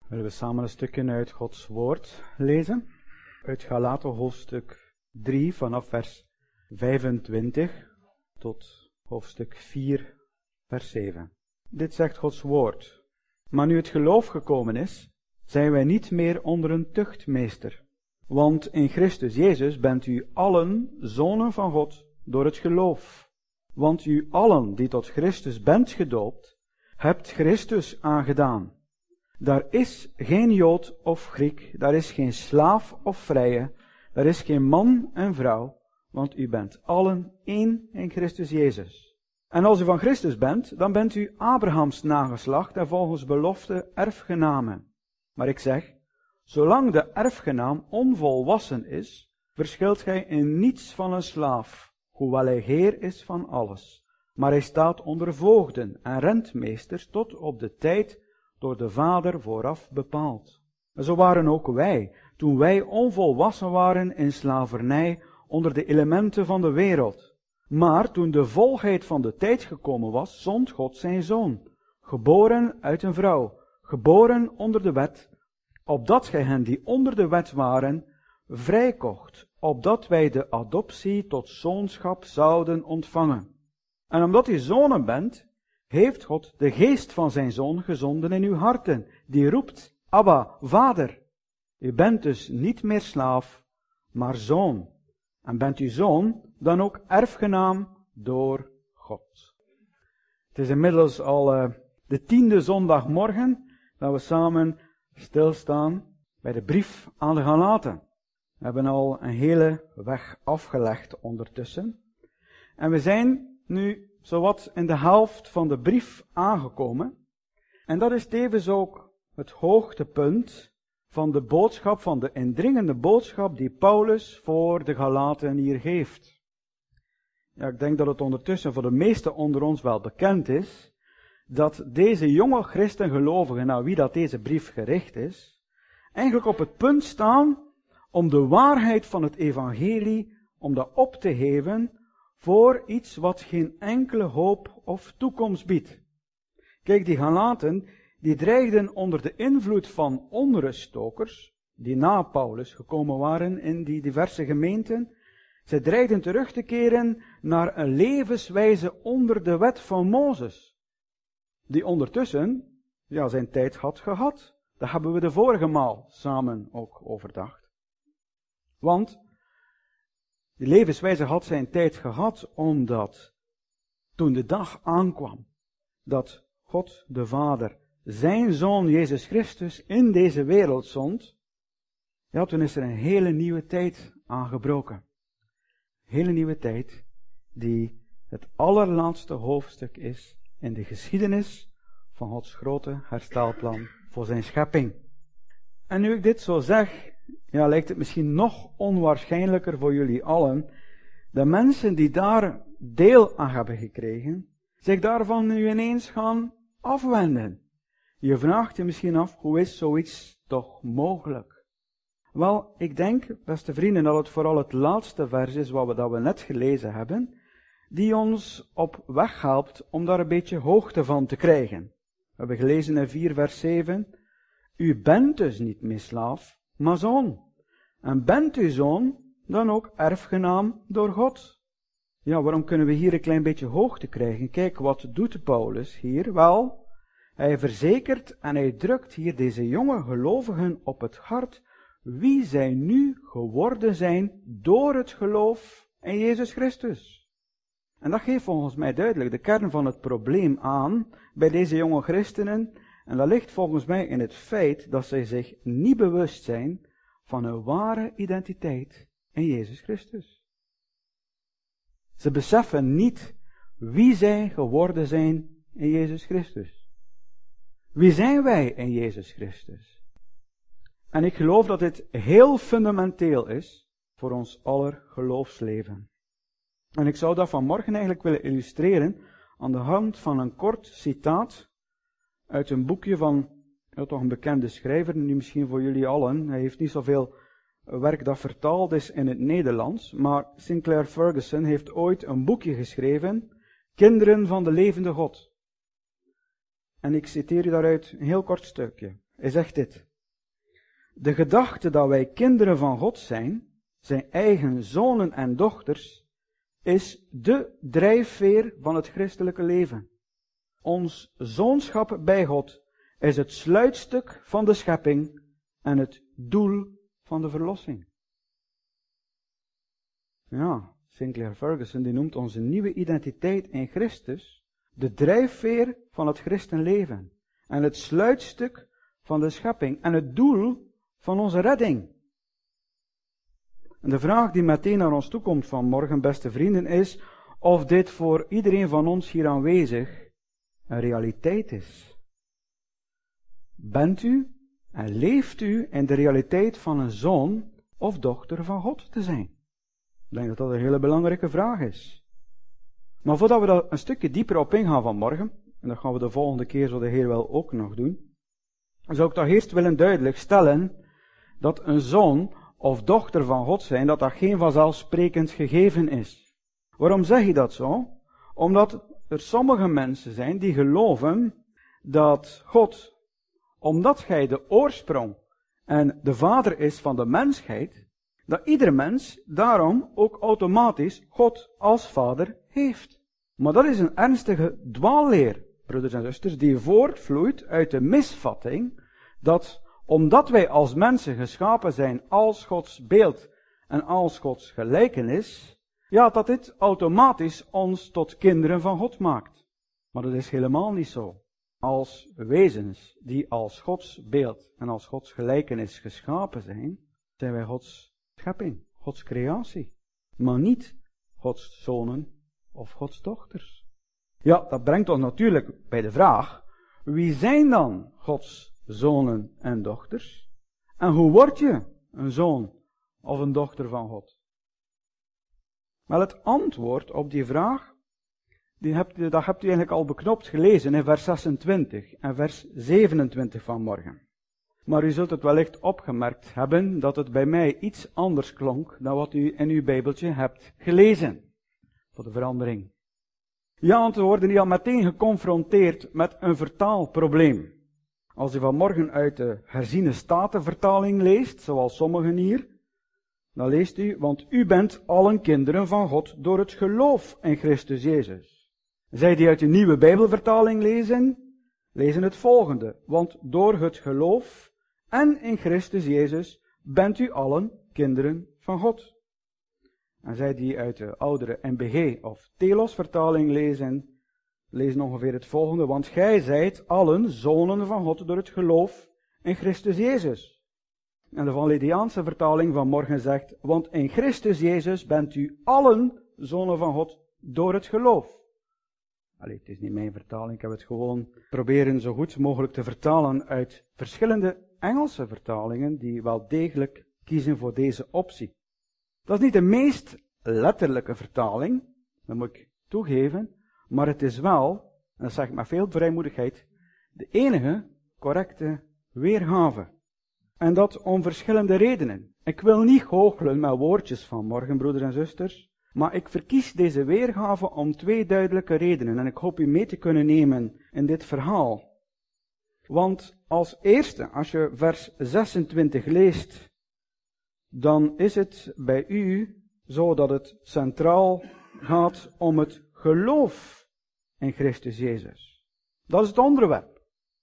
Willen we samen een stukje uit Gods woord lezen? Uit Galaten hoofdstuk 3 vanaf vers 25 tot hoofdstuk 4 vers 7. Dit zegt Gods woord. Maar nu het geloof gekomen is, zijn wij niet meer onder een tuchtmeester. Want in Christus Jezus bent u allen zonen van God door het geloof. Want u allen die tot Christus bent gedoopt, hebt Christus aangedaan. Daar is geen Jood of Griek, daar is geen slaaf of vrije, daar is geen man en vrouw, want u bent allen één in Christus Jezus. En als u van Christus bent, dan bent u Abrahams nageslacht en volgens belofte erfgenamen. Maar ik zeg, zolang de erfgenaam onvolwassen is, verschilt gij in niets van een slaaf, hoewel hij heer is van alles. Maar hij staat onder voogden en rentmeesters tot op de tijd door de Vader vooraf bepaald. En zo waren ook wij, toen wij onvolwassen waren in slavernij onder de elementen van de wereld. Maar toen de volheid van de tijd gekomen was, zond God zijn Zoon, geboren uit een vrouw, geboren onder de wet, opdat gij hen die onder de wet waren, vrijkocht, opdat wij de adoptie tot zoonschap zouden ontvangen. En omdat u zonen bent, heeft God de geest van zijn Zoon gezonden in uw harten, die roept, Abba, Vader. U bent dus niet meer slaaf, maar zoon. En bent u zoon, dan ook erfgenaam door God. Het is inmiddels al de 10e zondagmorgen dat we samen stilstaan bij de brief aan de Galaten. We hebben al een hele weg afgelegd ondertussen. En we zijn nu zowat in de helft van de brief aangekomen. En dat is tevens ook het hoogtepunt van de boodschap, van de indringende boodschap die Paulus voor de Galaten hier geeft. Ja, ik denk dat het ondertussen voor de meesten onder ons wel bekend is, dat deze jonge christengelovigen, naar wie dat deze brief gericht is, eigenlijk op het punt staan om de waarheid van het evangelie, om dat op te heven voor iets wat geen enkele hoop of toekomst biedt. Kijk, die Galaten, die dreigden onder de invloed van onruststokers, die na Paulus gekomen waren in die diverse gemeenten. Zij dreigden terug te keren naar een levenswijze onder de wet van Mozes, die ondertussen, zijn tijd had gehad. Daar hebben we de vorige maal samen ook overdacht. Want die levenswijze had zijn tijd gehad, omdat toen de dag aankwam dat God de Vader zijn Zoon Jezus Christus in deze wereld zond, toen is er een hele nieuwe tijd aangebroken. Een hele nieuwe tijd die het allerlaatste hoofdstuk is in de geschiedenis van Gods grote herstelplan voor zijn schepping. En nu ik dit zo zeg, lijkt het misschien nog onwaarschijnlijker voor jullie allen, de mensen die daar deel aan hebben gekregen, zich daarvan nu ineens gaan afwenden. Je vraagt je misschien af, hoe is zoiets toch mogelijk? Wel, ik denk, beste vrienden, dat het vooral het laatste vers is dat we net gelezen hebben, die ons op weg helpt om daar een beetje hoogte van te krijgen. We hebben gelezen in 4 vers 7, u bent dus niet meer slaaf, maar zoon. En bent u zoon, dan ook erfgenaam door God. Ja, waarom kunnen we hier een klein beetje hoogte krijgen? Kijk, wat doet Paulus hier? Wel, hij verzekert en hij drukt hier deze jonge gelovigen op het hart wie zij nu geworden zijn door het geloof in Jezus Christus. En dat geeft volgens mij duidelijk de kern van het probleem aan bij deze jonge christenen. En dat ligt volgens mij in het feit dat zij zich niet bewust zijn van hun ware identiteit in Jezus Christus. Ze beseffen niet wie zij geworden zijn in Jezus Christus. Wie zijn wij in Jezus Christus? En ik geloof dat dit heel fundamenteel is voor ons aller geloofsleven. En ik zou dat vanmorgen eigenlijk willen illustreren aan de hand van een kort citaat uit een boekje van toch een bekende schrijver, nu misschien voor jullie allen. Hij heeft niet zoveel werk dat vertaald is in het Nederlands, maar Sinclair Ferguson heeft ooit een boekje geschreven, Kinderen van de levende God. En ik citeer u daaruit een heel kort stukje. Hij zegt dit. De gedachte dat wij kinderen van God zijn eigen zonen en dochters, is de drijfveer van het christelijke leven. Ons zoonschap bij God is het sluitstuk van de schepping en het doel van de verlossing. Ja, Sinclair Ferguson die noemt onze nieuwe identiteit in Christus de drijfveer van het christenleven en het sluitstuk van de schepping en het doel van onze redding. En de vraag die meteen naar ons toekomt vanmorgen, beste vrienden, is of dit voor iedereen van ons hier aanwezig een realiteit is. Bent u en leeft u in de realiteit van een zoon of dochter van God te zijn? Ik denk dat dat een hele belangrijke vraag is. Maar voordat we daar een stukje dieper op ingaan vanmorgen, en dat gaan we de volgende keer zo de Heer wel ook nog doen, zou ik toch eerst willen duidelijk stellen dat een zoon of dochter van God zijn, dat geen vanzelfsprekend gegeven is. Waarom zeg je dat zo? Omdat er sommige mensen zijn die geloven dat God, omdat Hij de oorsprong en de vader is van de mensheid, dat ieder mens daarom ook automatisch God als vader heeft. Maar dat is een ernstige dwaalleer, broeders en zusters, die voortvloeit uit de misvatting dat omdat wij als mensen geschapen zijn als Gods beeld en als Gods gelijkenis, ja, dat dit automatisch ons tot kinderen van God maakt. Maar dat is helemaal niet zo. Als wezens die als Gods beeld en als Gods gelijkenis geschapen zijn, zijn wij Gods schepping, Gods creatie, maar niet Gods zonen of Gods dochters. Ja, dat brengt ons natuurlijk bij de vraag, wie zijn dan Gods zonen en dochters? En hoe word je een zoon of een dochter van God? Wel, het antwoord op die vraag, dat hebt u eigenlijk al beknopt gelezen in vers 26 en vers 27 van morgen. Maar u zult het wellicht opgemerkt hebben dat het bij mij iets anders klonk dan wat u in uw Bijbeltje hebt gelezen. Voor de verandering. Ja, want we worden hier al meteen geconfronteerd met een vertaalprobleem. Als u vanmorgen uit de herziene statenvertaling leest, zoals sommigen hier, dan leest u, want u bent allen kinderen van God door het geloof in Christus Jezus. Zij die uit de nieuwe Bijbelvertaling lezen het volgende, want door het geloof en in Christus Jezus bent u allen kinderen van God. En zij die uit de oudere NBG of Telos vertaling lezen ongeveer het volgende, want gij zijt allen zonen van God door het geloof in Christus Jezus. En de Van Lediaanse vertaling van morgen zegt, want in Christus Jezus bent u allen zonen van God door het geloof. Allee, het is niet mijn vertaling, ik heb het gewoon proberen zo goed mogelijk te vertalen uit verschillende Engelse vertalingen die wel degelijk kiezen voor deze optie. Dat is niet de meest letterlijke vertaling, dat moet ik toegeven, maar het is wel, en dat zeg ik met veel vrijmoedigheid, de enige correcte weergave. En dat om verschillende redenen. Ik wil niet goochelen met woordjes van morgen, broeders en zusters, maar ik verkies deze weergave om twee duidelijke redenen en ik hoop u mee te kunnen nemen in dit verhaal. Want als eerste, als je vers 26 leest, dan is het bij u zo dat het centraal gaat om het geloof in Christus Jezus. Dat is het onderwerp.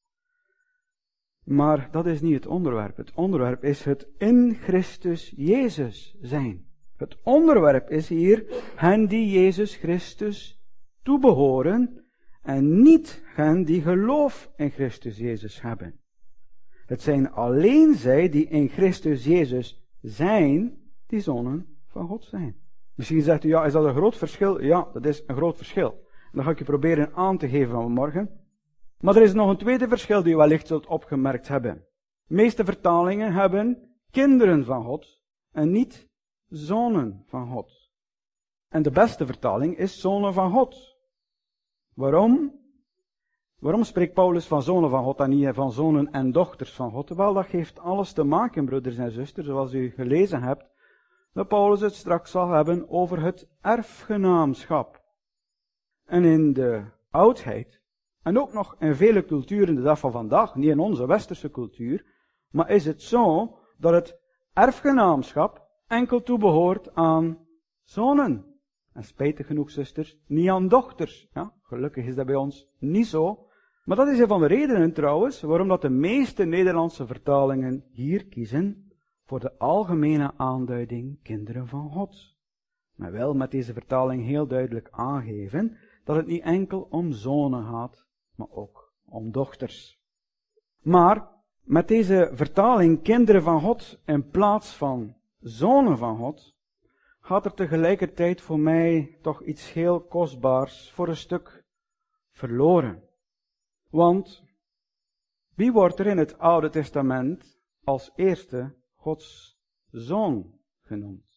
Maar dat is niet het onderwerp. Het onderwerp is het in Christus Jezus zijn. Het onderwerp is hier hen die Jezus Christus toebehoren en niet hen die geloof in Christus Jezus hebben. Het zijn alleen zij die in Christus Jezus zijn, die zonen van God zijn. Misschien zegt u, ja, is dat een groot verschil? Ja, dat is een groot verschil. En dat ga ik je proberen aan te geven vanmorgen. Maar er is nog een tweede verschil die u wellicht zult opgemerkt hebben. De meeste vertalingen hebben kinderen van God en niet zonen van God. En de beste vertaling is zonen van God. Waarom? Waarom spreekt Paulus van zonen van God en niet van zonen en dochters van God? Wel, dat heeft alles te maken, broeders en zusters, zoals u gelezen hebt, dat Paulus het straks zal hebben over het erfgenaamschap. En in de oudheid en ook nog in vele culturen de dag van vandaag, niet in onze westerse cultuur, maar is het zo dat het erfgenaamschap enkel toebehoort aan zonen. En spijtig genoeg, zusters, niet aan dochters. Ja, gelukkig is dat bij ons niet zo. Maar dat is een van de redenen trouwens, waarom dat de meeste Nederlandse vertalingen hier kiezen voor de algemene aanduiding kinderen van God. Maar wel met deze vertaling heel duidelijk aangeven dat het niet enkel om zonen gaat, maar ook om dochters. Maar met deze vertaling kinderen van God in plaats van zonen van God, gaat er tegelijkertijd voor mij toch iets heel kostbaars voor een stuk verloren. Want wie wordt er in het Oude Testament als eerste Gods zoon genoemd?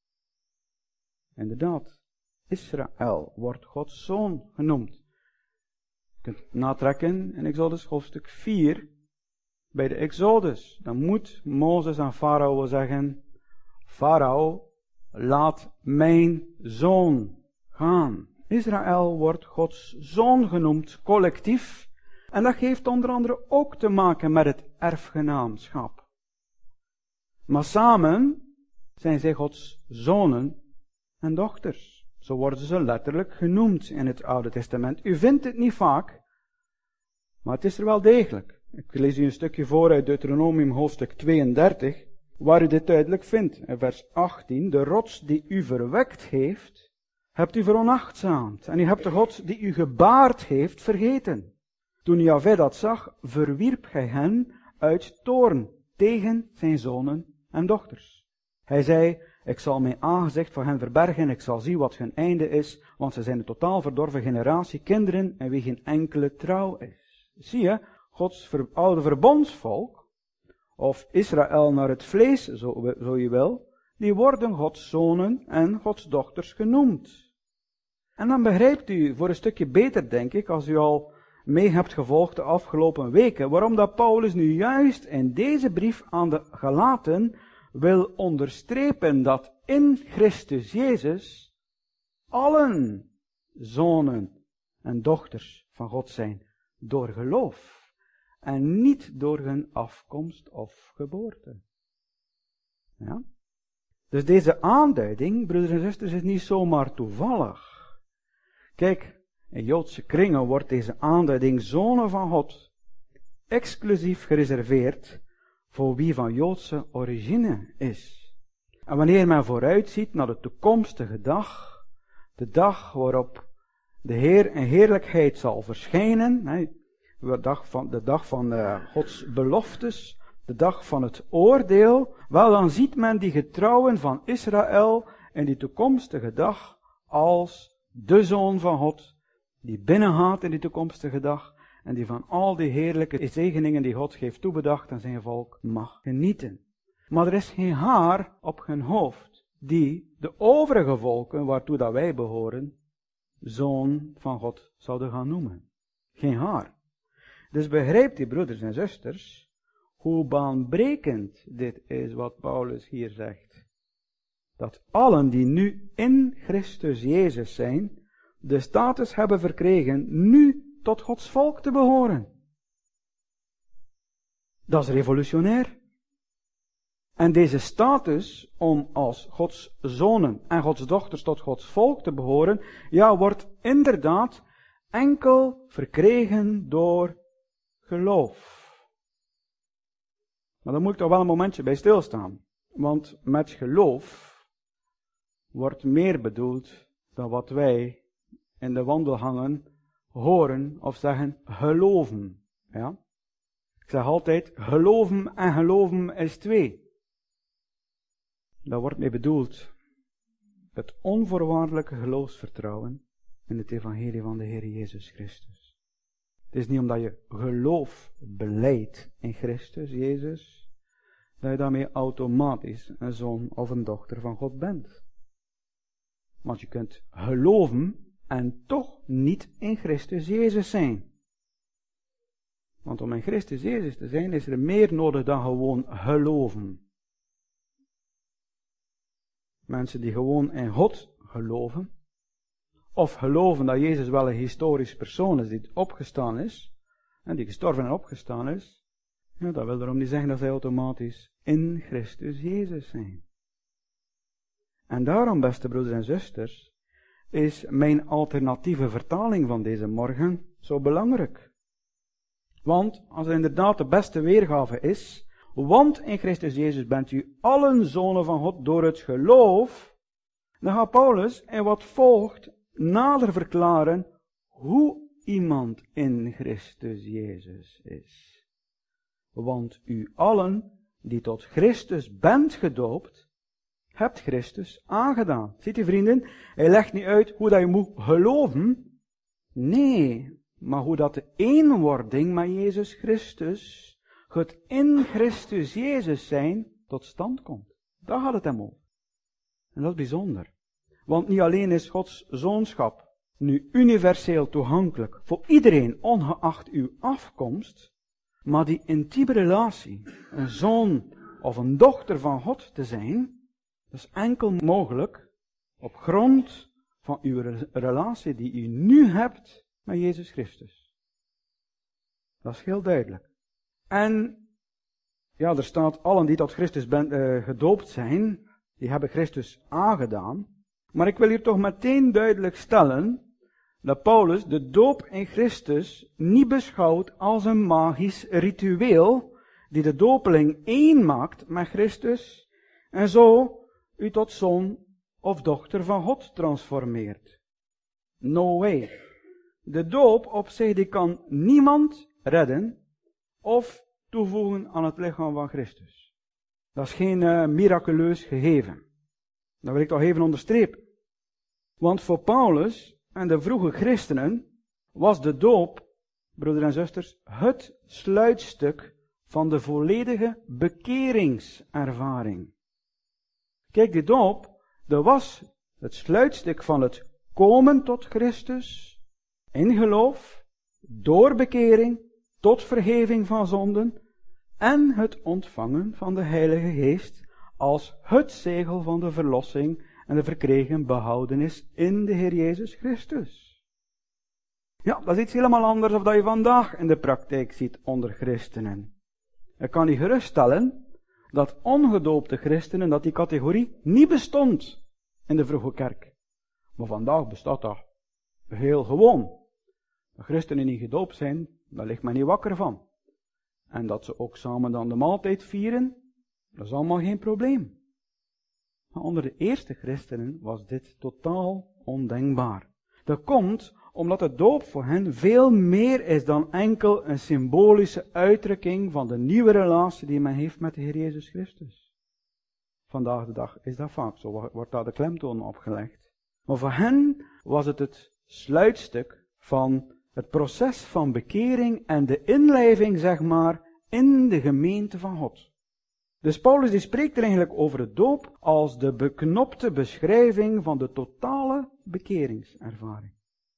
Inderdaad, Israël wordt Gods zoon genoemd. Je kunt natrekken in Exodus hoofdstuk 4, bij de Exodus. Dan moet Mozes aan Farao zeggen, Farao, laat mijn zoon gaan. Israël wordt Gods zoon genoemd, collectief. En dat heeft onder andere ook te maken met het erfgenaamschap. Maar samen zijn zij Gods zonen en dochters. Zo worden ze letterlijk genoemd in het Oude Testament. U vindt het niet vaak, maar het is er wel degelijk. Ik lees u een stukje voor uit Deuteronomium hoofdstuk 32, waar u dit duidelijk vindt. In vers 18, de rots die u verwekt heeft, hebt u veronachtzaamd. En u hebt de God die u gebaard heeft vergeten. Toen Jahwe dat zag, verwierp hij hen uit toorn tegen zijn zonen en dochters. Hij zei, ik zal mijn aangezicht voor hen verbergen, ik zal zien wat hun einde is, want ze zijn een totaal verdorven generatie kinderen en wie geen enkele trouw is. Zie je, Gods oude verbondsvolk, of Israël naar het vlees, zo je wil, die worden Gods zonen en Gods dochters genoemd. En dan begrijpt u voor een stukje beter, denk ik, als u al mee hebt gevolgd de afgelopen weken, waarom dat Paulus nu juist in deze brief aan de Galaten wil onderstrepen dat in Christus Jezus allen zonen en dochters van God zijn door geloof en niet door hun afkomst of geboorte. Ja? Dus deze aanduiding, broeders en zusters, is niet zomaar toevallig. Kijk, in Joodse kringen wordt deze aanduiding zonen van God exclusief gereserveerd voor wie van Joodse origine is. En wanneer men vooruitziet naar de toekomstige dag, de dag waarop de Heer in heerlijkheid zal verschijnen, de dag van Gods beloftes, de dag van het oordeel, wel dan ziet men die getrouwen van Israël in die toekomstige dag als de Zoon van God, die binnengaat in die toekomstige dag en die van al die heerlijke zegeningen die God heeft toebedacht aan zijn volk mag genieten. Maar er is geen haar op hun hoofd die de overige volken, waartoe dat wij behoren, Zoon van God zouden gaan noemen. Geen haar. Dus begrijpt u, broeders en zusters, hoe baanbrekend dit is wat Paulus hier zegt. Dat allen die nu in Christus Jezus zijn, de status hebben verkregen nu tot Gods volk te behoren. Dat is revolutionair. En deze status om als Gods zonen en Gods dochters tot Gods volk te behoren, ja, wordt inderdaad enkel verkregen door geloof. Maar daar moet ik toch wel een momentje bij stilstaan. Want met geloof wordt meer bedoeld dan wat wij in de wandelgangen horen of zeggen geloven. Ja? Ik zeg altijd, geloven en geloven is twee. Daar wordt mee bedoeld het onvoorwaardelijke geloofsvertrouwen in het evangelie van de Heer Jezus Christus. Het is niet omdat je geloof belijdt in Christus Jezus, dat je daarmee automatisch een zoon of een dochter van God bent. Want je kunt geloven en toch niet in Christus Jezus zijn. Want om in Christus Jezus te zijn is er meer nodig dan gewoon geloven. Mensen die gewoon in God geloven, of geloven dat Jezus wel een historisch persoon is die opgestaan is, en die gestorven en opgestaan is, ja, dat wil daarom niet zeggen dat zij automatisch in Christus Jezus zijn. En daarom, beste broeders en zusters, is mijn alternatieve vertaling van deze morgen zo belangrijk. Want als er inderdaad de beste weergave is, want in Christus Jezus bent u allen zonen van God door het geloof, dan gaat Paulus in wat volgt nader verklaren hoe iemand in Christus Jezus is. Want u allen die tot Christus bent gedoopt, hebt Christus aangedaan. Ziet u vrienden, hij legt niet uit hoe dat je moet geloven. Nee, maar hoe dat de eenwording met Jezus Christus, het in Christus Jezus zijn, tot stand komt. Daar gaat het hem over. En dat is bijzonder. Want niet alleen is Gods zoonschap nu universeel toegankelijk voor iedereen, ongeacht uw afkomst, maar die intieme relatie, een zoon of een dochter van God te zijn, dat is enkel mogelijk op grond van uw relatie die u nu hebt met Jezus Christus. Dat is heel duidelijk. En ja, er staat allen die tot Christus gedoopt zijn, die hebben Christus aangedaan. Maar ik wil hier toch meteen duidelijk stellen dat Paulus de doop in Christus niet beschouwt als een magisch ritueel die de dopeling één maakt met Christus en zo u tot zoon of dochter van God transformeert. No way. De doop op zich die kan niemand redden of toevoegen aan het lichaam van Christus. Dat is geen miraculeus gegeven. Dat wil ik toch even onderstrepen. Want voor Paulus en de vroege christenen was de doop, broeders en zusters, het sluitstuk van de volledige bekeringservaring. Kijk, de doop, dat was het sluitstuk van het komen tot Christus, in geloof, door bekering, tot vergeving van zonden, en het ontvangen van de Heilige Geest als het zegel van de verlossing en de verkregen behoudenis in de Heer Jezus Christus. Ja, dat is iets helemaal anders dan dat je vandaag in de praktijk ziet onder christenen. Ik kan je geruststellen dat ongedoopte christenen, dat die categorie niet bestond in de vroege kerk. Maar vandaag bestaat dat heel gewoon. Dat christenen niet gedoopt zijn, daar ligt men niet wakker van. En dat ze ook samen dan de maaltijd vieren, dat is allemaal geen probleem. Maar onder de eerste christenen was dit totaal ondenkbaar. Dat komt omdat de doop voor hen veel meer is dan enkel een symbolische uitdrukking van de nieuwe relatie die men heeft met de Heer Jezus Christus. Vandaag de dag is dat vaak zo, wordt daar de klemtoon opgelegd. Maar voor hen was het het sluitstuk van het proces van bekering en de inlijving, zeg maar, in de gemeente van God. Dus Paulus die spreekt er eigenlijk over de doop als de beknopte beschrijving van de totale bekeringservaring.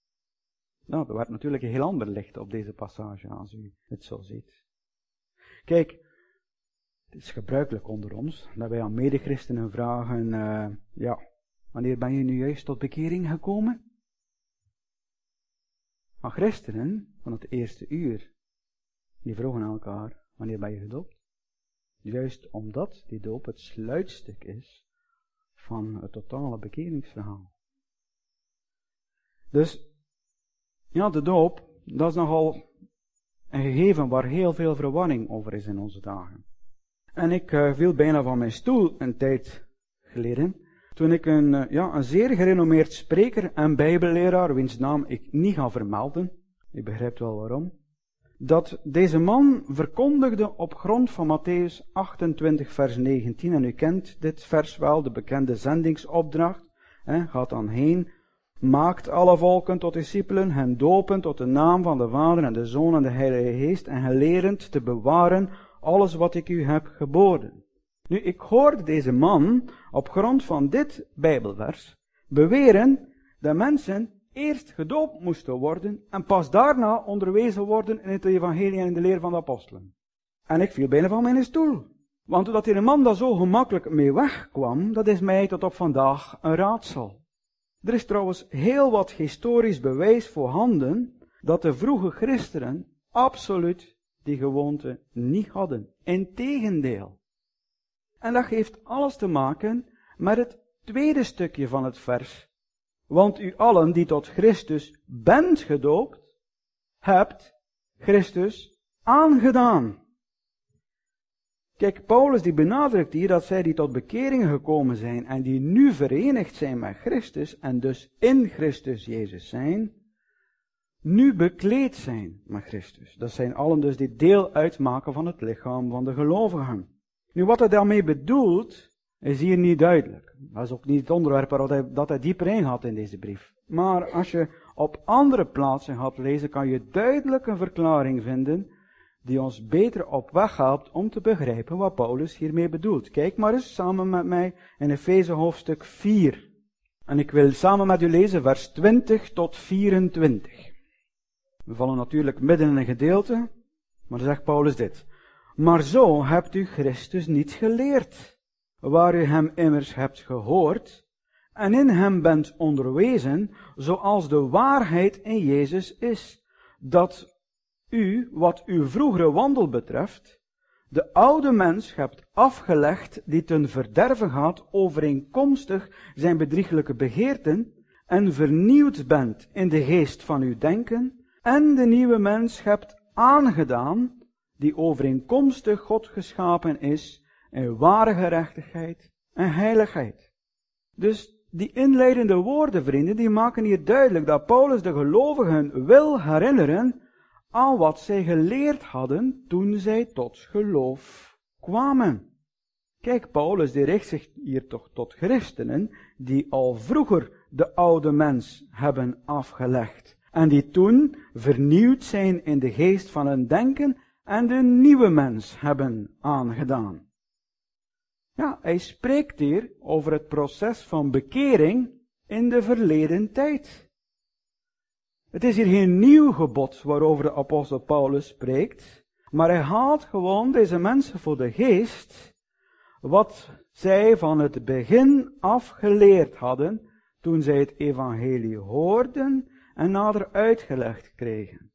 Nou, er werd natuurlijk een heel ander licht op deze passage als u het zo ziet. Kijk, het is gebruikelijk onder ons dat wij aan medechristenen vragen, wanneer ben je nu juist tot bekering gekomen? Maar christenen van het eerste uur, die vroegen elkaar, wanneer ben je gedoopt? Juist omdat die doop het sluitstuk is van het totale bekeringsverhaal. Dus, ja, de doop, dat is nogal een gegeven waar heel veel verwarring over is in onze dagen. En ik viel bijna van mijn stoel een tijd geleden, toen ik een zeer gerenommeerd spreker en bijbelleraar, wiens naam ik niet ga vermelden, u begrijpt wel waarom, dat deze man verkondigde op grond van Mattheüs 28 vers 19, en u kent dit vers wel, de bekende zendingsopdracht, gaat dan heen, maakt alle volken tot discipelen, hen dopen tot de naam van de Vader en de Zoon en de Heilige Geest, en hen lerend te bewaren alles wat ik u heb geboden. Nu, ik hoorde deze man op grond van dit Bijbelvers beweren dat mensen eerst gedoopt moesten worden en pas daarna onderwezen worden in het evangelie en in de leer van de apostelen. En ik viel bijna van mijn stoel. Want doordat die man daar zo gemakkelijk mee wegkwam, dat is mij tot op vandaag een raadsel. Er is trouwens heel wat historisch bewijs voorhanden dat de vroege christenen absoluut die gewoonte niet hadden. Integendeel. En dat heeft alles te maken met het tweede stukje van het vers. Want u allen die tot Christus bent gedoopt, hebt Christus aangedaan. Kijk, Paulus die benadrukt hier dat zij die tot bekering gekomen zijn en die nu verenigd zijn met Christus en dus in Christus Jezus zijn, nu bekleed zijn met Christus. Dat zijn allen dus die deel uitmaken van het lichaam van de gelovigen. Nu wat hij daarmee bedoelt, is hier niet duidelijk. Dat is ook niet het onderwerp dat hij dieper ingaat in deze brief. Maar als je op andere plaatsen gaat lezen, kan je duidelijk een verklaring vinden die ons beter op weg helpt om te begrijpen wat Paulus hiermee bedoelt. Kijk maar eens samen met mij in Efeze hoofdstuk 4. En ik wil samen met u lezen vers 20 tot 24. We vallen natuurlijk midden in een gedeelte, maar dan zegt Paulus dit. Maar zo hebt u Christus niet geleerd, waar u hem immers hebt gehoord, en in hem bent onderwezen, zoals de waarheid in Jezus is, dat u, wat uw vroegere wandel betreft, de oude mens hebt afgelegd die ten verderven gaat overeenkomstig zijn bedrieglijke begeerten, en vernieuwd bent in de geest van uw denken, en de nieuwe mens hebt aangedaan, die overeenkomstig God geschapen is, in ware gerechtigheid en heiligheid. Dus die inleidende woorden, vrienden, die maken hier duidelijk dat Paulus de gelovigen wil herinneren aan wat zij geleerd hadden toen zij tot geloof kwamen. Kijk, Paulus die richt zich hier toch tot christenen die al vroeger de oude mens hebben afgelegd en die toen vernieuwd zijn in de geest van hun denken en de nieuwe mens hebben aangedaan. Ja, hij spreekt hier over het proces van bekering in de verleden tijd. Het is hier geen nieuw gebod waarover de apostel Paulus spreekt, maar hij haalt gewoon deze mensen voor de geest wat zij van het begin af geleerd hadden toen zij het evangelie hoorden en nader uitgelegd kregen.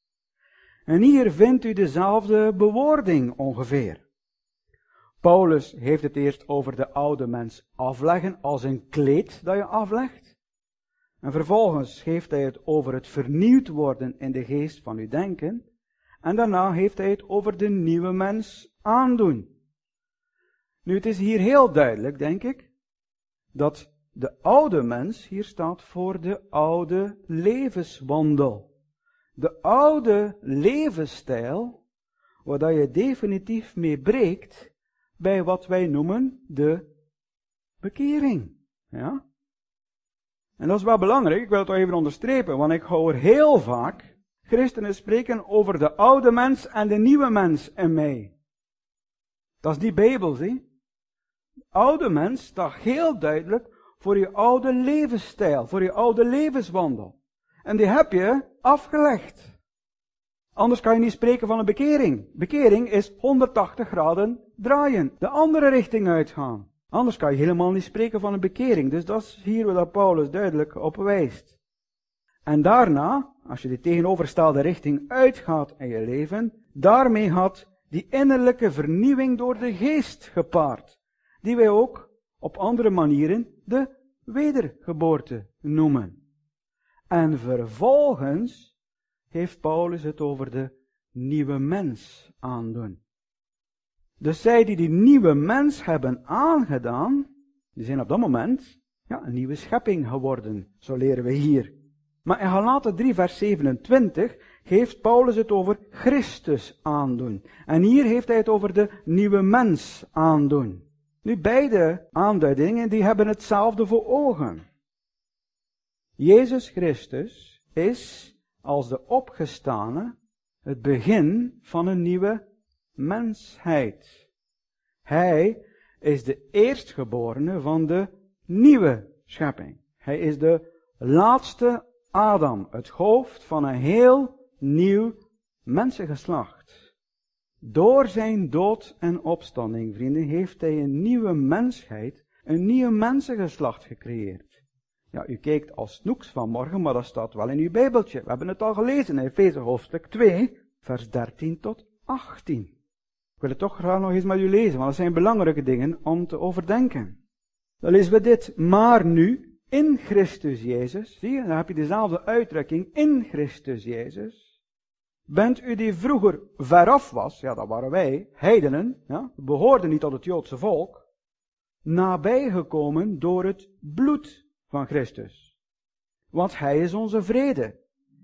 En hier vindt u dezelfde bewoording ongeveer. Paulus heeft het eerst over de oude mens afleggen als een kleed dat je aflegt. En vervolgens heeft hij het over het vernieuwd worden in de geest van uw denken. En daarna heeft hij het over de nieuwe mens aandoen. Nu, het is hier heel duidelijk, denk ik, dat de oude mens hier staat voor de oude levenswandel. De oude levensstijl, waar je definitief mee breekt bij wat wij noemen de bekering. Ja? En dat is wel belangrijk, ik wil het wel even onderstrepen, want ik hoor heel vaak christenen spreken over de oude mens en de nieuwe mens in mij. Dat is niet Bijbels, hè? De oude mens staat heel duidelijk voor je oude levensstijl, voor je oude levenswandel. En die heb je afgelegd. Anders kan je niet spreken van een bekering. Bekering is 180 graden draaien, de andere richting uitgaan. Anders kan je helemaal niet spreken van een bekering. Dus dat is hier waar Paulus duidelijk op wijst. En daarna, als je die tegenovergestelde richting uitgaat in je leven, daarmee gaat die innerlijke vernieuwing door de geest gepaard. Die wij ook op andere manieren de wedergeboorte noemen. En vervolgens heeft Paulus het over de nieuwe mens aandoen. Dus zij die nieuwe mens hebben aangedaan, die zijn op dat moment een nieuwe schepping geworden, zo leren we hier. Maar in Galaten 3 vers 27 heeft Paulus het over Christus aandoen. En hier heeft hij het over de nieuwe mens aandoen. Nu, beide aanduidingen die hebben hetzelfde voor ogen. Jezus Christus is als de opgestane het begin van een nieuwe mensheid. Hij is de eerstgeborene van de nieuwe schepping. Hij is de laatste Adam, het hoofd van een heel nieuw mensengeslacht. Door zijn dood en opstanding, vrienden, heeft hij een nieuwe mensheid, een nieuw mensengeslacht gecreëerd. Ja, u kijkt als snoeks vanmorgen, maar dat staat wel in uw Bijbeltje. We hebben het al gelezen in Efeze hoofdstuk 2, vers 13 tot 18. Ik wil het toch graag nog eens met u lezen, want dat zijn belangrijke dingen om te overdenken. Dan lezen we dit. Maar nu, in Christus Jezus, zie je, dan heb je dezelfde uitdrukking, in Christus Jezus, bent u die vroeger veraf was, ja dat waren wij, heidenen, ja, we behoorden niet tot het Joodse volk, nabijgekomen door het bloed van Christus. Want hij is onze vrede.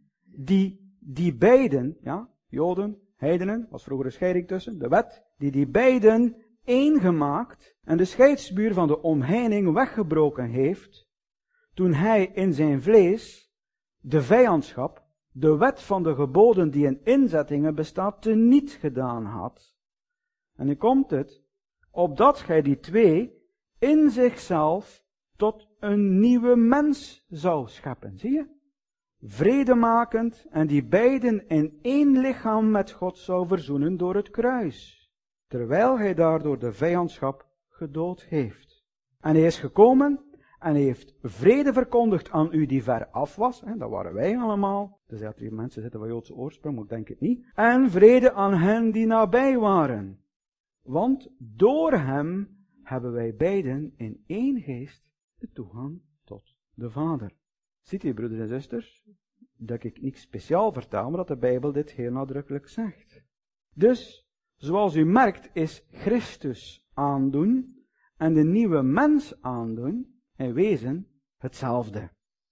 Die beiden, ja, Joden, heidenen, was vroeger een scheiding tussen, de wet, die beiden één gemaakt en de scheidsmuur van de omheining weggebroken heeft, toen hij in zijn vlees de vijandschap, de wet van de geboden die in inzettingen bestaat, teniet gedaan had. En nu komt het, opdat gij die twee in zichzelf tot een nieuwe mens zou scheppen. Zie je? Vredemakend en die beiden in één lichaam met God zou verzoenen door het kruis, terwijl hij daardoor de vijandschap gedood heeft. En hij is gekomen en hij heeft vrede verkondigd aan u die ver af was, en dat waren wij allemaal, dus dat die mensen zitten van Joodse oorsprong, maar ik denk het niet, en vrede aan hen die nabij waren. Want door hem hebben wij beiden in één geest de toegang tot de Vader. Ziet u, broeders en zusters, dat ik niets speciaal vertel, maar dat de Bijbel dit heel nadrukkelijk zegt. Dus, zoals u merkt, is Christus aandoen en de nieuwe mens aandoen in wezen hetzelfde.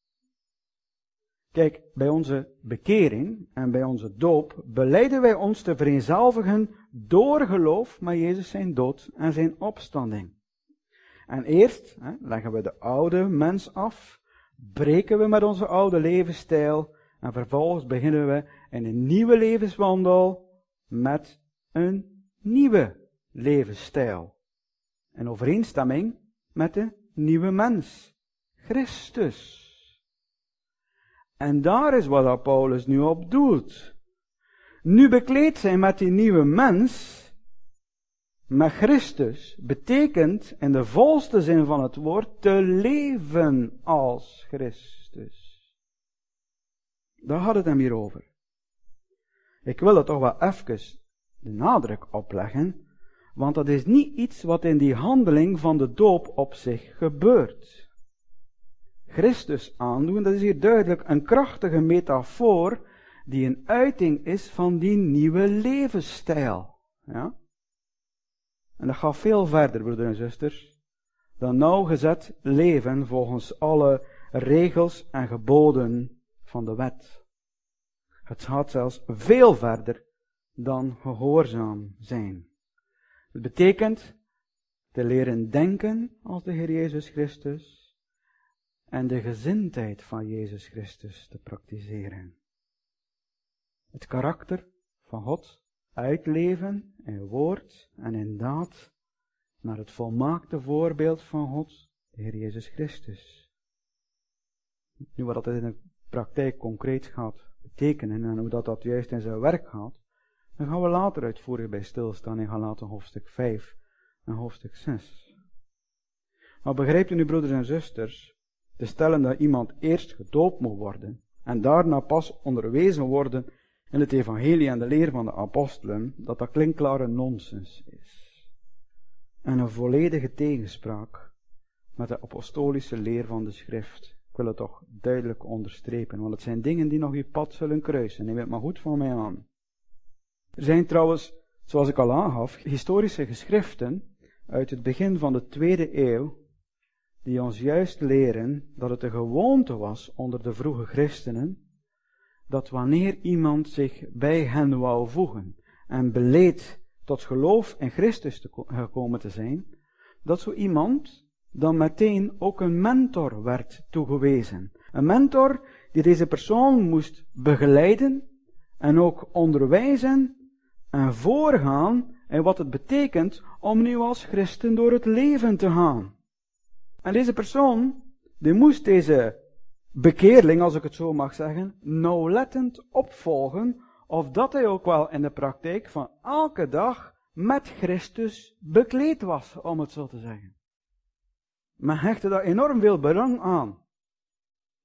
Kijk, bij onze bekering en bij onze doop belijden wij ons te vereenzelvigen door geloof met Jezus zijn dood en zijn opstanding. En eerst leggen we de oude mens af, breken we met onze oude levensstijl en vervolgens beginnen we in een nieuwe levenswandel met een nieuwe levensstijl. In overeenstemming met de nieuwe mens, Christus. En daar is wat Paulus nu op doelt. Nu bekleed zijn met die nieuwe mens, met Christus, betekent in de volste zin van het woord te leven als Christus. Daar had het hem hier over. Ik wil er toch wel even de nadruk op leggen, want dat is niet iets wat in die handeling van de doop op zich gebeurt. Christus aandoen, dat is hier duidelijk een krachtige metafoor die een uiting is van die nieuwe levensstijl. Ja? En dat gaat veel verder, broeders en zusters, dan nauwgezet leven volgens alle regels en geboden van de wet. Het gaat zelfs veel verder dan gehoorzaam zijn. Het betekent te leren denken als de Heer Jezus Christus en de gezindheid van Jezus Christus te praktiseren. Het karakter van God uitleven in woord en in daad naar het volmaakte voorbeeld van God, de Heer Jezus Christus. Nu wat dat in de praktijk concreet gaat betekenen en hoe dat juist in zijn werk gaat, dan gaan we later uitvoerig bij stilstaan in Galaten hoofdstuk 5 en hoofdstuk 6. Maar begrijpt u nu, broeders en zusters, te stellen dat iemand eerst gedoopt moet worden en daarna pas onderwezen worden in het evangelie en de leer van de apostelen, dat klinkklare nonsens is. En een volledige tegenspraak met de apostolische leer van de schrift. Ik wil het toch duidelijk onderstrepen, want het zijn dingen die nog uw pad zullen kruisen. Neem het maar goed van mij aan. Er zijn trouwens, zoals ik al aangaf, historische geschriften uit het begin van de 2e eeuw, die ons juist leren dat het een gewoonte was onder de vroege christenen, dat wanneer iemand zich bij hen wou voegen en beleed tot geloof in Christus gekomen te zijn, dat zo iemand dan meteen ook een mentor werd toegewezen. Een mentor die deze persoon moest begeleiden en ook onderwijzen en voorgaan in wat het betekent om nu als christen door het leven te gaan. En deze persoon, die moest deze bekeerling, als ik het zo mag zeggen, nauwlettend opvolgen, of dat hij ook wel in de praktijk van elke dag met Christus bekleed was, om het zo te zeggen. Men hechtte daar enorm veel belang aan.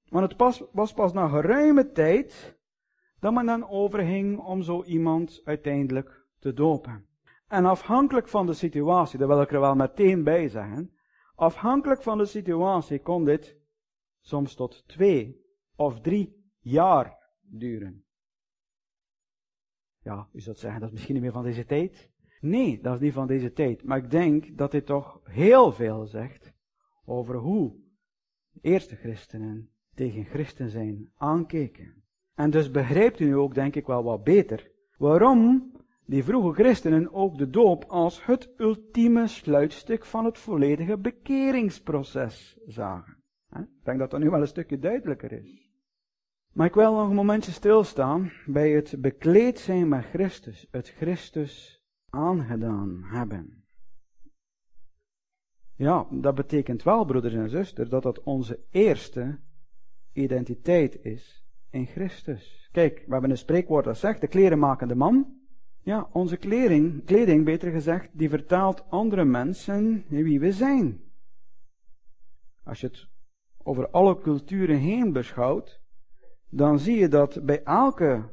Want het was pas na geruime tijd dat men dan overging om zo iemand uiteindelijk te dopen. En afhankelijk van de situatie, daar wil ik er wel meteen bij zeggen, afhankelijk van de situatie kon dit soms tot 2 of 3 jaar duren. Ja, u zult zeggen, dat is misschien niet meer van deze tijd. Nee, dat is niet van deze tijd. Maar ik denk dat dit toch heel veel zegt over hoe de eerste christenen tegen christen zijn aankeken. En dus begrijpt u nu ook, denk ik, wel wat beter waarom die vroege christenen ook de doop als het ultieme sluitstuk van het volledige bekeringsproces zagen. Ik denk dat dat nu wel een stukje duidelijker is. Maar ik wil nog een momentje stilstaan bij het bekleed zijn met Christus, het Christus aangedaan hebben. Ja, dat betekent wel, broeders en zusters, dat dat onze eerste identiteit is in Christus. Kijk, we hebben een spreekwoord dat zegt, de kleren maken de man. Ja, onze kleding beter gezegd, die vertaalt andere mensen wie we zijn. Als je het over alle culturen heen beschouwt, dan zie je dat bij elke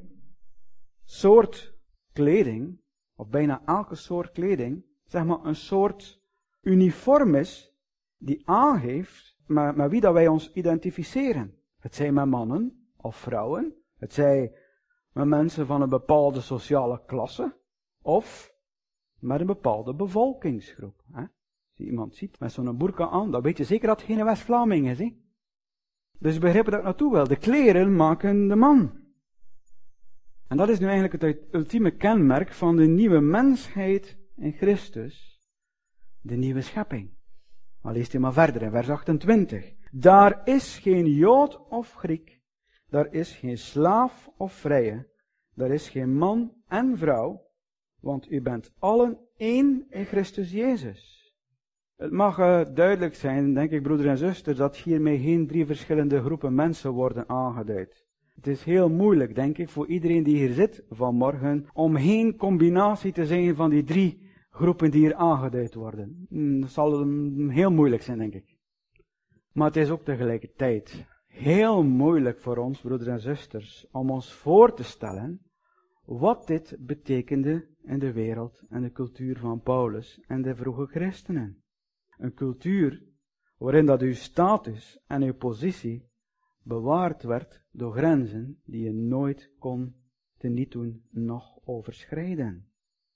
soort kleding, of bijna elke soort kleding, zeg maar een soort uniform is, die aangeeft met wie dat wij ons identificeren. Het zij met mannen of vrouwen, het zij met mensen van een bepaalde sociale klasse, of met een bepaalde bevolkingsgroep. Als je iemand ziet met zo'n burka aan, dan weet je zeker dat het geen West-Vlaming is. Dus begrijp dat ik naartoe wil. De kleren maken de man. En dat is nu eigenlijk het ultieme kenmerk van de nieuwe mensheid in Christus. De nieuwe schepping. Maar leest u maar verder in vers 28. Daar is geen Jood of Griek. Daar is geen slaaf of vrije. Daar is geen man en vrouw. Want u bent allen één in Christus Jezus. Het mag duidelijk zijn, denk ik, broeders en zusters, dat hiermee geen 3 verschillende groepen mensen worden aangeduid. Het is heel moeilijk, denk ik, voor iedereen die hier zit vanmorgen, om geen combinatie te zijn van die 3 groepen die hier aangeduid worden. Dat zal heel moeilijk zijn, denk ik. Maar het is ook tegelijkertijd heel moeilijk voor ons, broeders en zusters, om ons voor te stellen wat dit betekende in de wereld en de cultuur van Paulus en de vroege christenen. Een cultuur waarin dat uw status en uw positie bewaard werd door grenzen die je nooit kon teniet doen nog overschrijden.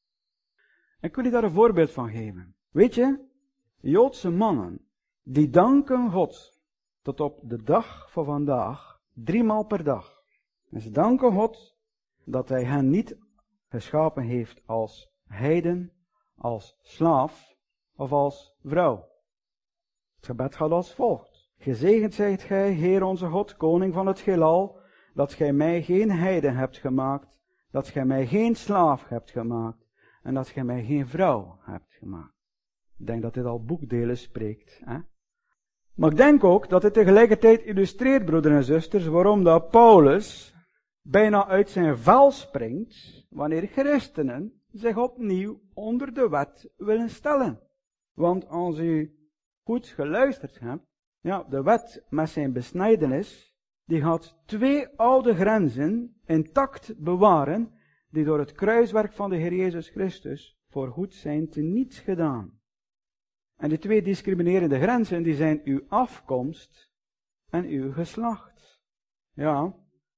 Ik wil je daar een voorbeeld van geven. Weet je, Joodse mannen, die danken God tot op de dag van vandaag, 3 maal per dag. En ze danken God dat hij hen niet geschapen heeft als heiden, als slaaf of als vrouw. Het gebed gaat als volgt. Gezegend zijt gij, Heer onze God, koning van het heelal, dat gij mij geen heiden hebt gemaakt, dat gij mij geen slaaf hebt gemaakt en dat gij mij geen vrouw hebt gemaakt. Ik denk dat dit al boekdelen spreekt. Maar ik denk ook dat het tegelijkertijd illustreert, broeders en zusters, waarom dat Paulus bijna uit zijn vel springt wanneer christenen zich opnieuw onder de wet willen stellen. Want als u goed geluisterd hebt, ja, de wet met zijn besnijdenis, die gaat 2 oude grenzen intact bewaren, die door het kruiswerk van de Heer Jezus Christus voorgoed zijn teniet gedaan. En die 2 discriminerende grenzen, die zijn uw afkomst en uw geslacht. Ja,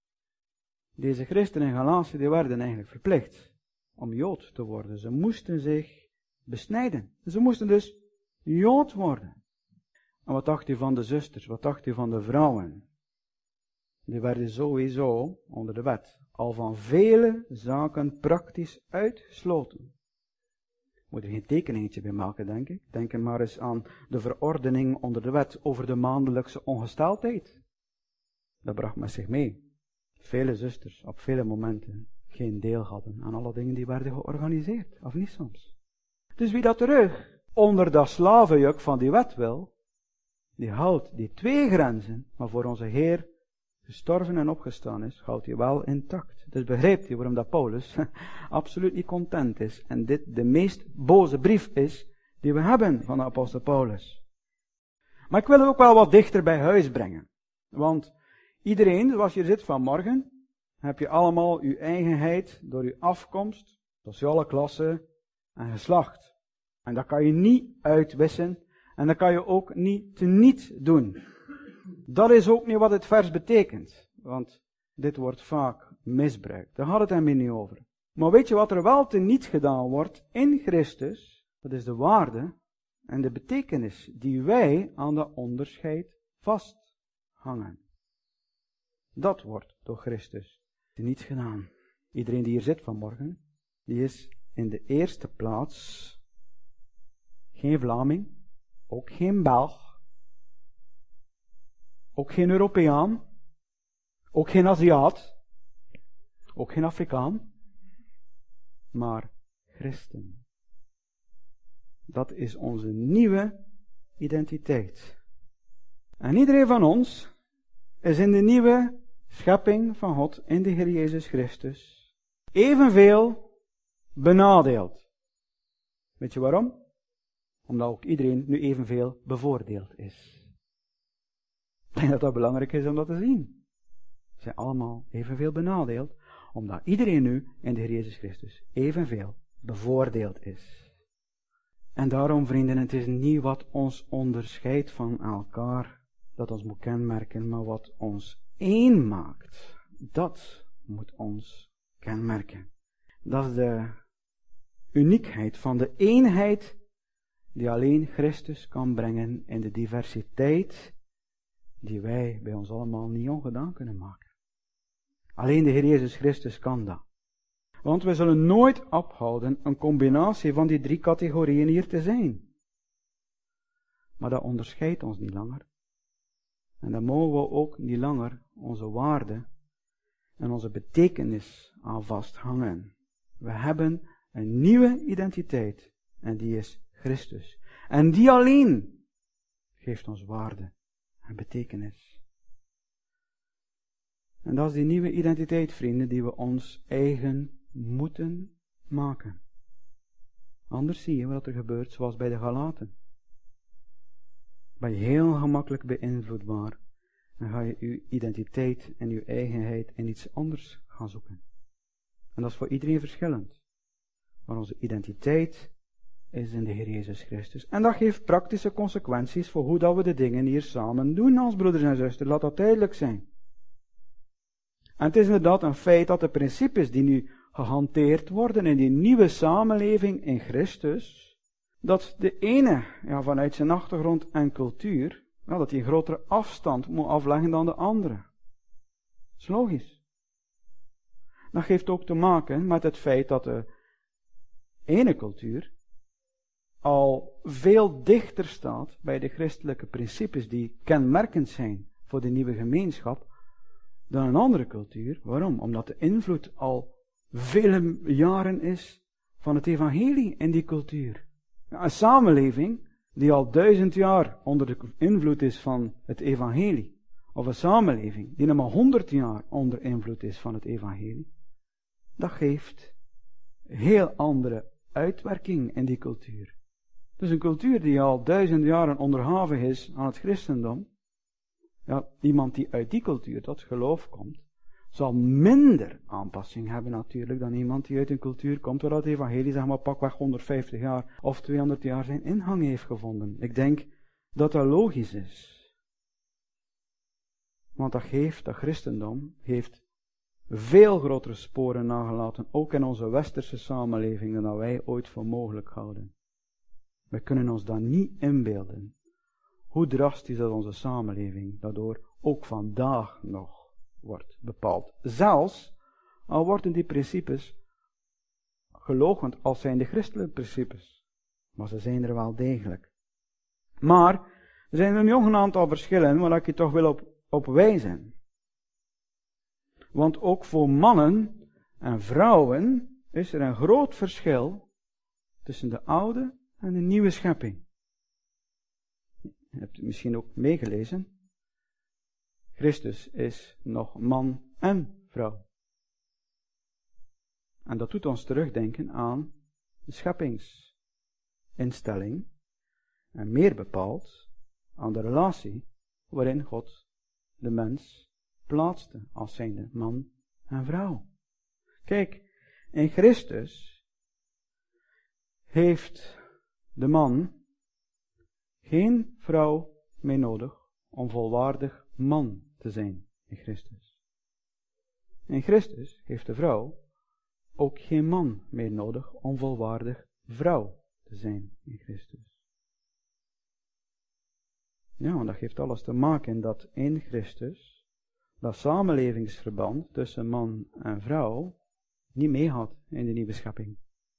deze christenen in Galatië, die werden eigenlijk verplicht om Jood te worden. Ze moesten zich besnijden. Ze moesten dus Jood worden. En wat dacht u van de zusters? Wat dacht u van de vrouwen? Die werden sowieso onder de wet al van vele zaken praktisch uitgesloten. Ik moet er geen tekeningetje bij maken, denk ik. Denk maar eens aan de verordening onder de wet over de maandelijkse ongesteldheid. Dat bracht met zich mee. Vele zusters op vele momenten geen deel hadden aan alle dingen die werden georganiseerd, of niet soms. Dus wie dat terug onder dat slavenjuk van die wet wil, die houdt die 2 grenzen, maar voor onze Heer gestorven en opgestaan is, houdt hij wel intact. Dus begrijpt u waarom dat Paulus absoluut niet content is en dit de meest boze brief is die we hebben van de apostel Paulus. Maar ik wil het ook wel wat dichter bij huis brengen, want Iedereen, zoals je zit vanmorgen, heb je allemaal uw eigenheid door uw afkomst, sociale klasse en geslacht. En dat kan je niet uitwissen en dat kan je ook niet teniet doen. Dat is ook niet wat het vers betekent, want dit wordt vaak misbruikt. Daar gaat het hem niet over. Maar weet je wat er wel teniet gedaan wordt in Christus? Dat is de waarde en de betekenis die wij aan dat onderscheid vasthangen. Dat wordt door Christus teniet gedaan. Iedereen die hier zit vanmorgen, die is in de eerste plaats geen Vlaming, ook geen Belg, ook geen Europeaan, ook geen Aziat, ook geen Afrikaan, maar christen. Dat is onze nieuwe identiteit. En iedereen van ons is in de nieuwe schepping van God, in de Heer Jezus Christus, evenveel benadeeld. Weet je waarom? Omdat ook iedereen nu evenveel bevoordeeld is. Ik denk dat dat belangrijk is om dat te zien. Ze zijn allemaal evenveel benadeeld, omdat iedereen nu in de Heer Jezus Christus evenveel bevoordeeld is. En daarom, vrienden, het is niet wat ons onderscheidt van elkaar, dat ons moet kenmerken, maar wat ons één maakt. Dat moet ons kenmerken. Dat is de uniekheid van de eenheid die alleen Christus kan brengen in de diversiteit die wij bij ons allemaal niet ongedaan kunnen maken. Alleen de Heer Jezus Christus kan dat. Want we zullen nooit ophouden een combinatie van die 3 categorieën hier te zijn. Maar dat onderscheidt ons niet langer. En daar mogen we ook niet langer onze waarde en onze betekenis aan vasthangen. We hebben een nieuwe identiteit en die is Christus. En die alleen geeft ons waarde en betekenis. En dat is die nieuwe identiteit, vrienden, die we ons eigen moeten maken. Anders zie je wat er gebeurt zoals bij de Galaten. Ben je heel gemakkelijk beïnvloedbaar. Dan ga je je identiteit en je eigenheid in iets anders gaan zoeken. En dat is voor iedereen verschillend. Maar onze identiteit is in de Heer Jezus Christus. En dat geeft praktische consequenties voor hoe dat we de dingen hier samen doen als broeders en zusters. Laat dat duidelijk zijn. En het is inderdaad een feit dat de principes die nu gehanteerd worden in die nieuwe samenleving in Christus, dat de ene vanuit zijn achtergrond en cultuur, dat hij een grotere afstand moet afleggen dan de andere. Dat is logisch. Dat heeft ook te maken met het feit dat de ene cultuur al veel dichter staat bij de christelijke principes die kenmerkend zijn voor de nieuwe gemeenschap dan een andere cultuur. Waarom? Omdat de invloed al vele jaren is van het evangelie in die cultuur. Een samenleving die al 1000 jaar onder de invloed is van het evangelie, of een samenleving die nog maar 100 jaar onder invloed is van het evangelie, dat geeft heel andere uitwerking in die cultuur. Dus een cultuur die al 1000 jaren onderhevig is aan het christendom, iemand die uit die cultuur tot geloof komt, zal minder aanpassing hebben natuurlijk dan iemand die uit een cultuur komt waar het evangelie zeg maar pakweg 150 jaar of 200 jaar zijn ingang heeft gevonden. Ik denk dat dat logisch is. Want dat christendom heeft veel grotere sporen nagelaten, ook in onze westerse samenleving, dan wij ooit voor mogelijk houden. We kunnen ons dat niet inbeelden, hoe drastisch dat onze samenleving daardoor ook vandaag nog wordt bepaald. Zelfs al worden die principes geloochend als zijn de christelijke principes. Maar ze zijn er wel degelijk. Maar er zijn er nog een aantal verschillen waar ik je toch wil op wijzen. Want ook voor mannen en vrouwen is er een groot verschil tussen de oude en de nieuwe schepping. Je hebt het misschien ook meegelezen. Christus is nog man en vrouw. En dat doet ons terugdenken aan de scheppingsinstelling. En meer bepaald aan de relatie waarin God de mens plaatste als zijnde man en vrouw. Kijk, in Christus heeft de man geen vrouw meer nodig om volwaardig man te zijn in Christus. In Christus heeft de vrouw ook geen man meer nodig om volwaardig vrouw te zijn in Christus. Ja, want dat heeft alles te maken dat in Christus dat samenlevingsverband tussen man en vrouw niet meegaat in de nieuwe schepping.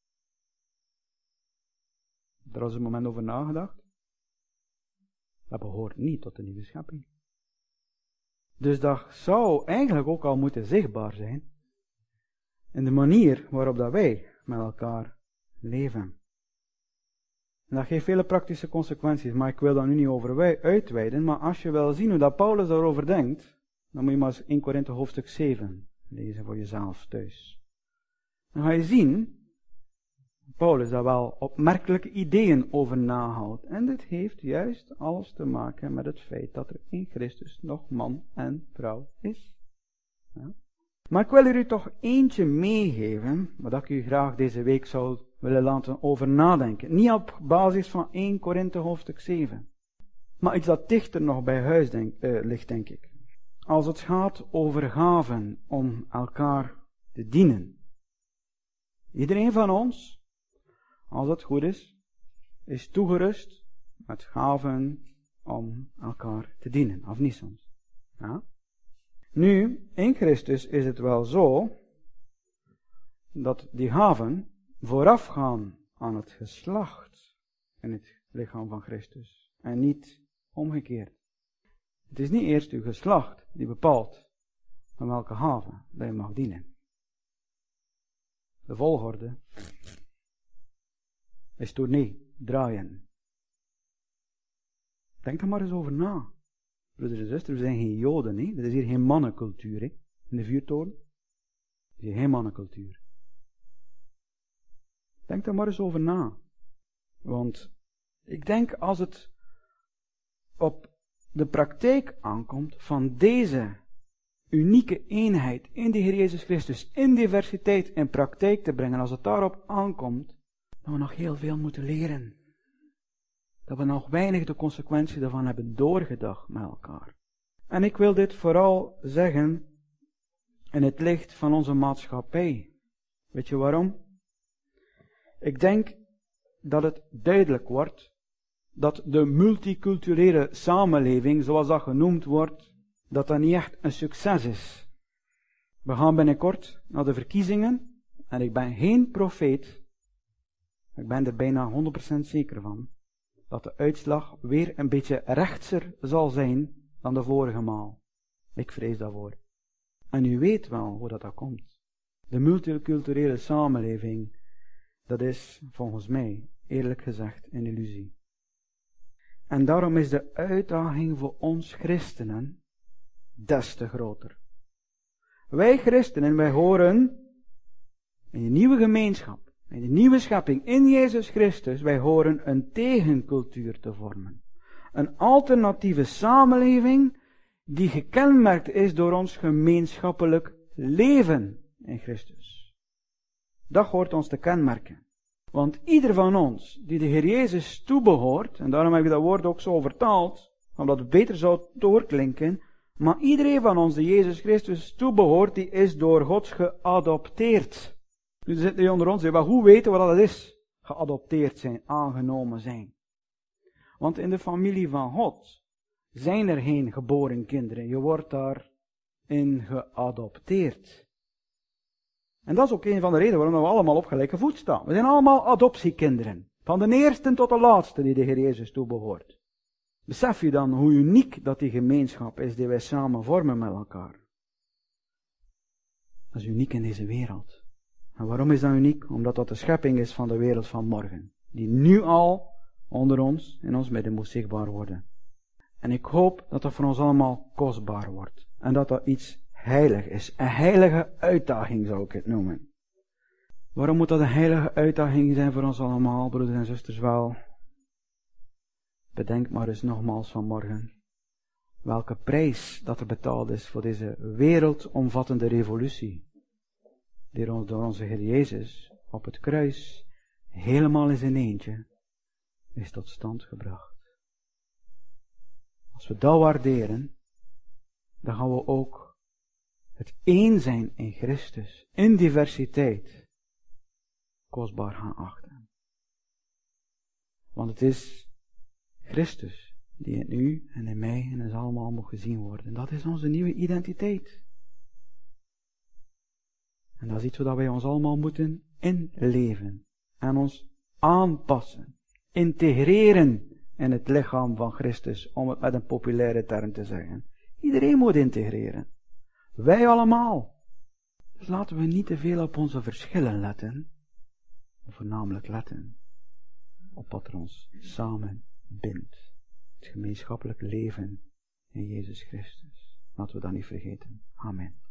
Daar was een moment over nagedacht. Dat behoort niet tot de nieuwe schepping. Dus dat zou eigenlijk ook al moeten zichtbaar zijn in de manier waarop dat wij met elkaar leven. En dat geeft vele praktische consequenties, maar ik wil daar nu niet over uitweiden. Maar als je wil zien hoe dat Paulus daarover denkt, dan moet je maar eens 1 Korinthe hoofdstuk 7 lezen voor jezelf thuis. Dan ga je zien, Paulus daar wel opmerkelijke ideeën over nahoudt. En dit heeft juist alles te maken met het feit dat er in Christus nog man en vrouw is. Ja. Maar ik wil er u toch eentje meegeven, wat ik u graag deze week zou willen laten over nadenken. Niet op basis van 1 Korinthe hoofdstuk 7. Maar iets dat dichter nog bij huis ligt, denk ik. Als het gaat over gaven om elkaar te dienen. Iedereen van ons, als het goed is toegerust met gaven om elkaar te dienen. Of niet soms. Ja? Nu, in Christus is het wel zo dat die gaven voorafgaan aan het geslacht in het lichaam van Christus. En niet omgekeerd. Het is niet eerst uw geslacht die bepaalt van welke gave dat je mag dienen. De volgorde is tournee, draaien. Denk er maar eens over na. Broeders en zusters, we zijn geen Joden, hè? Dit is hier geen mannencultuur, hè? In de vuurtoren. Het is hier geen mannencultuur. Denk er maar eens over na. Want ik denk als het op de praktijk aankomt van deze unieke eenheid in de Heer Jezus Christus, in diversiteit in praktijk te brengen, als het daarop aankomt, dat we nog heel veel moeten leren. Dat we nog weinig de consequentie daarvan hebben doorgedacht met elkaar. En ik wil dit vooral zeggen in het licht van onze maatschappij. Weet je waarom? Ik denk dat het duidelijk wordt dat de multiculturele samenleving, zoals dat genoemd wordt, dat dat niet echt een succes is. We gaan binnenkort naar de verkiezingen en ik ben geen profeet. Ik ben er bijna 100% zeker van dat de uitslag weer een beetje rechtser zal zijn dan de vorige maal. Ik vrees daarvoor. En u weet wel hoe dat komt. De multiculturele samenleving, dat is volgens mij, eerlijk gezegd, een illusie. En daarom is de uitdaging voor ons christenen des te groter. Wij christenen, wij horen in de nieuwe gemeenschap, in de nieuwe schepping, in Jezus Christus, wij horen een tegencultuur te vormen. Een alternatieve samenleving die gekenmerkt is door ons gemeenschappelijk leven in Christus. Dat hoort ons te kenmerken. Want ieder van ons die de Heer Jezus toebehoort, en daarom heb ik dat woord ook zo vertaald, omdat het beter zou doorklinken, maar iedereen van ons die Jezus Christus toebehoort, die is door God geadopteerd. Nu zitten die onder ons en zeggen, hoe weten we wat dat is? Geadopteerd zijn, aangenomen zijn. Want in de familie van God zijn er geen geboren kinderen. Je wordt daarin geadopteerd. En dat is ook een van de redenen waarom we allemaal op gelijke voet staan. We zijn allemaal adoptiekinderen. Van de eerste tot de laatste die de Heer Jezus toebehoort. Besef je dan hoe uniek dat die gemeenschap is die wij samen vormen met elkaar? Dat is uniek in deze wereld. En waarom is dat uniek? Omdat dat de schepping is van de wereld van morgen. Die nu al onder ons, in ons midden moet zichtbaar worden. En ik hoop dat dat voor ons allemaal kostbaar wordt. En dat dat iets heilig is. Een heilige uitdaging zou ik het noemen. Waarom moet dat een heilige uitdaging zijn voor ons allemaal, broeders en zusters? Wel, bedenk maar eens nogmaals vanmorgen. welke prijs dat er betaald is voor deze wereldomvattende revolutie, die door onze Heer Jezus op het kruis helemaal in zijn eentje is tot stand gebracht. Als we dat waarderen, dan gaan we ook het één zijn in Christus, in diversiteit, kostbaar gaan achten. Want het is Christus die in u en in mij en in ons allemaal moet gezien worden. Dat is onze nieuwe identiteit. En dat is iets waar wij ons allemaal moeten inleven en ons aanpassen, integreren in het lichaam van Christus, om het met een populaire term te zeggen. Iedereen moet integreren. Wij allemaal. Dus laten we niet te veel op onze verschillen letten, maar voornamelijk letten op wat er ons samen bindt. Het gemeenschappelijk leven in Jezus Christus. Laten we dat niet vergeten. Amen.